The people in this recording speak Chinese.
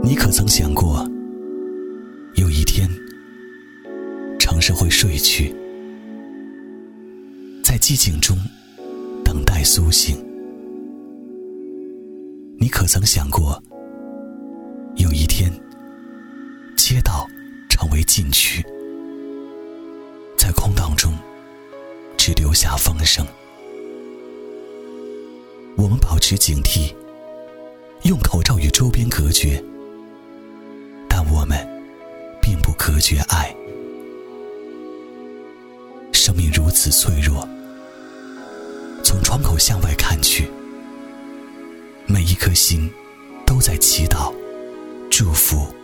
你可曾想过，有一天城市会睡去，在寂静中等待苏醒？你可曾想过，有一天街道成为禁区，在空荡中只留下风声？我们保持警惕，用口罩与周边隔绝，但我们并不隔绝爱。生命如此脆弱，从窗口向外看去，每一颗心都在祈祷、祝福